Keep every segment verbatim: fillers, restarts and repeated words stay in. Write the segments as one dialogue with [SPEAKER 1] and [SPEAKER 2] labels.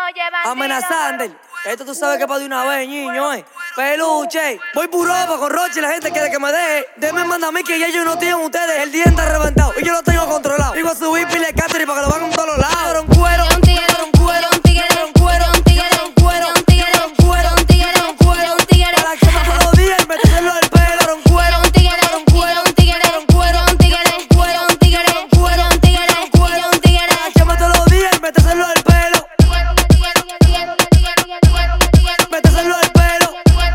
[SPEAKER 1] Amenazando. Esto tú sabes que para de una vez, niño, eh. Peluche. Voy por Europa con Rochi y la gente quiere que me deje. Denme manda a mí que ya ellos no tienen ustedes. El diente reventado y yo lo tengo controlado. Digo a subir pile de Catherine para que lo van a todos los lados. Era un cuero, era un cuero, un tigre, era un cuero, un tigre, era un cuero, un tigre, era un cuero, un tigre, era un cuero, un tigre. Para que todos los días y meterlo al pelo. Era un cuero, un tigre, era un cuero, un tigre, era un cuero, un tigre, era un cuero, un tigre, era un cuero, un tigre, era un cuero, un tigre. Para que todos los días y meterlo al pelo. Méteselo al pelo.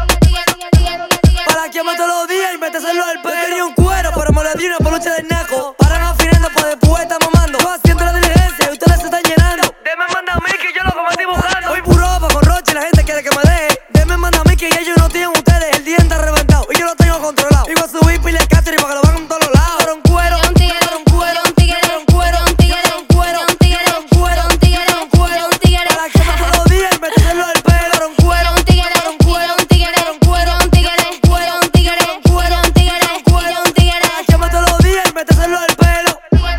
[SPEAKER 1] Para que todos los días y méteselo al pelo. Yo quería un cuero, pero me lo di una peluche del naco. Paran afinando, pues después están mamando. Yo haciendo la diligencia y ustedes se están llenando. Denme manda a mí que yo lo como estoy buscando. Voy por Europa con Rochi y la gente quiere que me deje. Denme manda a mí que ya ellos no tienen ustedes. El diente reventado y yo lo tengo controlado. Digo a subir pile de Catherine para que lo van a todos los lados. Era un cuero, un tigre, era un cuero, un tigre, era un cuero, un tigre, era un cuero, un tigre, era un cuero, un tigre, era un cuero, un tigre. Para que todos los días y méteselo al pelo. Era un cuero, un tigre, era un cuero, un tigre, era un cuero, un tigre, era un cuero, un tigre, era un cuero, un tigre, era un cuero, un tigre. Para que todos los días y méteselo al pelo.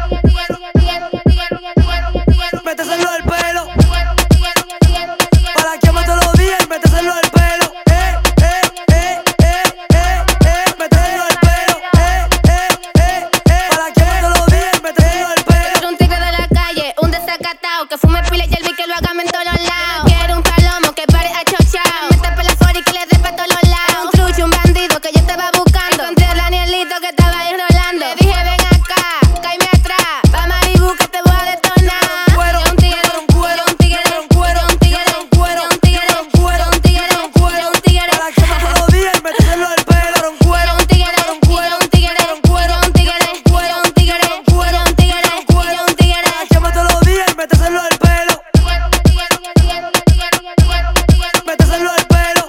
[SPEAKER 1] Méteselo al pelo. Para que todos los días y méteselo al pelo. Eh, eh, eh, eh, eh, eh. Méteselo al pelo. Eh, eh, eh, eh. Para que todos los días y méteselo al pelo.
[SPEAKER 2] Quiero un tigre de la calle, un desacatado, que fume pile y el vi que lo haga en todos los lados. Quiero un palomo que pare a chochao, me tape la fuera y que le dé pa' todos los lados. Un trucho, un bandido que yo estaba buscando. Encontré al Danielito que estaba ahí rolando. Le dije ven acá, cáeme atrás, va Malibu que te voy a detonar. Un tigre, un cuero, un tigre, un cuero, un tigre, un cuero, un tigre, un cuero, un tigre, un cuero, un tigre.
[SPEAKER 1] Para que todos los días y méteselo al pelo. Era un cuero,
[SPEAKER 2] Un tigre, un cuero, un tigre, un cuero, un tigre, un cuero, un tigre, un cuero, un tigre, un cuero, un tigre.
[SPEAKER 1] para que todos los días y méteselo al pelo. Méteselo al pelo.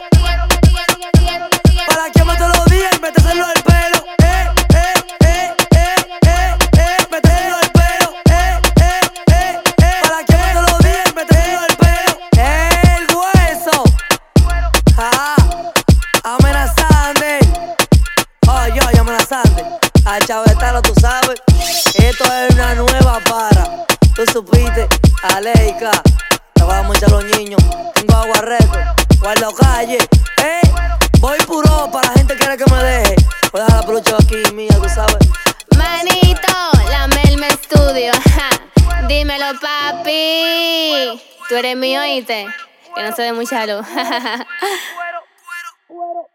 [SPEAKER 1] Para que todos los días y méteselo al pelo. Eh, eh, eh, eh, eh, eh. Méteselo al pelo. Eh, eh, eh, eh. Para que todos los días y méteselo al pelo. El hueso. Ah, amenazando. Ay, ay, amenazante. A chavetano, tú sabes. Esto es una nueva para. Tú supiste, Aleika. Te vamos a echar los niños. Tengo agua récord. Guardo calle. Eh, voy por Europa. La gente quiere que me deje. Voy a dejar la peluche aquí mía, tú sabes.
[SPEAKER 2] Manito, la Melme Studio. ja. Dímelo, papi. Tú eres mío, oíste. Que no se dé mucha luz.
[SPEAKER 1] Cuero, cuero, cuero.